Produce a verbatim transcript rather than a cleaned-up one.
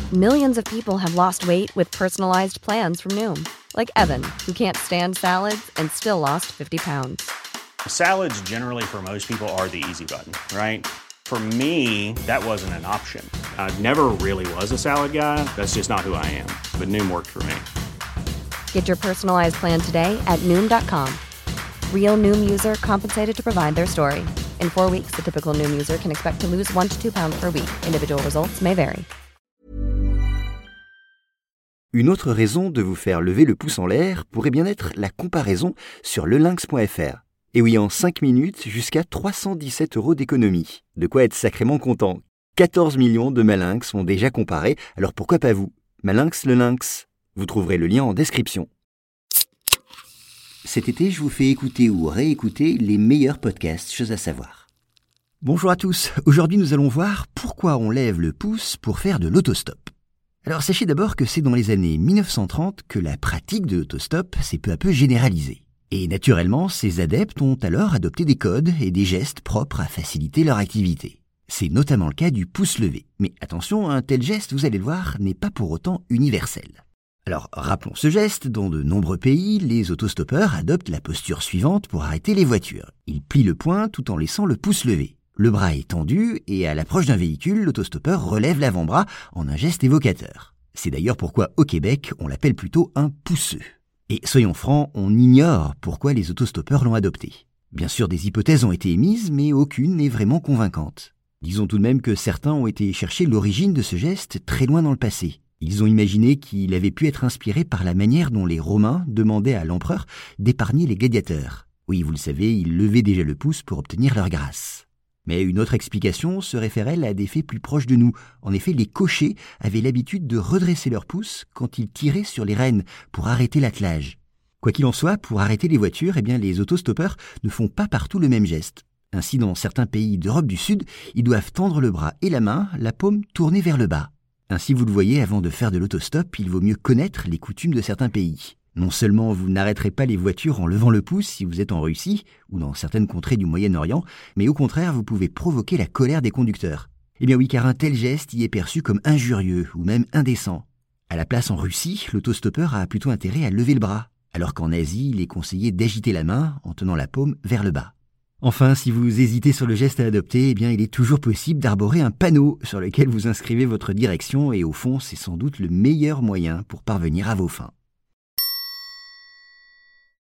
Millions of people have lost weight with personalized plans from Noom. Like Evan, who can't stand salads and still lost fifty pounds. Salads generally for most people are the easy button, right? For me, that wasn't an option. I never really was a salad guy. That's just not who I am. But Noom worked for me. Get your personalized plan today at Noom dot com. Real Noom user compensated to provide their story. In four weeks, the typical Noom user can expect to lose one to two pounds per week. Individual results may vary. Une autre raison de vous faire lever le pouce en l'air pourrait bien être la comparaison sur le lynx point f r. Et oui, en cinq minutes, jusqu'à trois cent dix-sept euros d'économie. De quoi être sacrément content. quatorze millions de Malinx ont déjà comparé, alors pourquoi pas vous? Malinx le lynx. Vous trouverez le lien en description. Cet été, je vous fais écouter ou réécouter les meilleurs podcasts, chose à savoir. Bonjour à tous, aujourd'hui nous allons voir pourquoi on lève le pouce pour faire de l'autostop. Alors sachez d'abord que c'est dans les années mille neuf cent trente que la pratique de l'autostop s'est peu à peu généralisée. Et naturellement, ces adeptes ont alors adopté des codes et des gestes propres à faciliter leur activité. C'est notamment le cas du pouce levé. Mais attention, un tel geste, vous allez le voir, n'est pas pour autant universel. Alors, rappelons ce geste, dans de nombreux pays, les autostoppeurs adoptent la posture suivante pour arrêter les voitures. Ils plient le poing tout en laissant le pouce levé. Le bras est tendu et à l'approche d'un véhicule, l'autostoppeur relève l'avant-bras en un geste évocateur. C'est d'ailleurs pourquoi au Québec, on l'appelle plutôt un pouceux. Et soyons francs, on ignore pourquoi les autostoppeurs l'ont adopté. Bien sûr, des hypothèses ont été émises, mais aucune n'est vraiment convaincante. Disons tout de même que certains ont été chercher l'origine de ce geste très loin dans le passé. Ils ont imaginé qu'il avait pu être inspiré par la manière dont les Romains demandaient à l'empereur d'épargner les gladiateurs. Oui, vous le savez, ils levaient déjà le pouce pour obtenir leur grâce. Mais une autre explication se référait à des faits plus proches de nous. En effet, les cochers avaient l'habitude de redresser leur pouce quand ils tiraient sur les rênes pour arrêter l'attelage. Quoi qu'il en soit, pour arrêter les voitures, eh bien, les autostoppeurs ne font pas partout le même geste. Ainsi, dans certains pays d'Europe du Sud, ils doivent tendre le bras et la main, la paume tournée vers le bas. Ainsi, vous le voyez, avant de faire de l'autostop, il vaut mieux connaître les coutumes de certains pays. Non seulement vous n'arrêterez pas les voitures en levant le pouce si vous êtes en Russie ou dans certaines contrées du Moyen-Orient, mais au contraire, vous pouvez provoquer la colère des conducteurs. Eh bien oui, car un tel geste y est perçu comme injurieux ou même indécent. À la place, en Russie, l'autostoppeur a plutôt intérêt à lever le bras, alors qu'en Asie, il est conseillé d'agiter la main en tenant la paume vers le bas. Enfin, si vous hésitez sur le geste à adopter, eh bien, il est toujours possible d'arborer un panneau sur lequel vous inscrivez votre direction et au fond, c'est sans doute le meilleur moyen pour parvenir à vos fins.